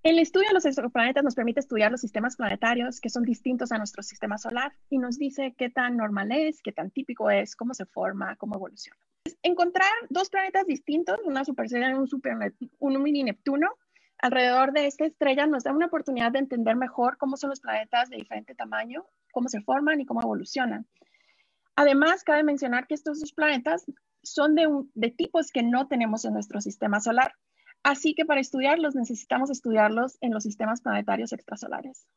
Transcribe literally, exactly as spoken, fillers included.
El estudio de los exoplanetas nos permite estudiar los sistemas planetarios que son distintos a nuestro sistema solar y nos dice qué tan normal es, qué tan típico es, cómo se forma, cómo evoluciona. Encontrar dos planetas distintos, una superestrella y un, super, un mini Neptuno, alrededor de esta estrella nos da una oportunidad de entender mejor cómo son los planetas de diferente tamaño, cómo se forman y cómo evolucionan. Además, cabe mencionar que estos dos planetas son de, un, de tipos que no tenemos en nuestro sistema solar. Así que para estudiarlos necesitamos estudiarlos en los sistemas planetarios extrasolares.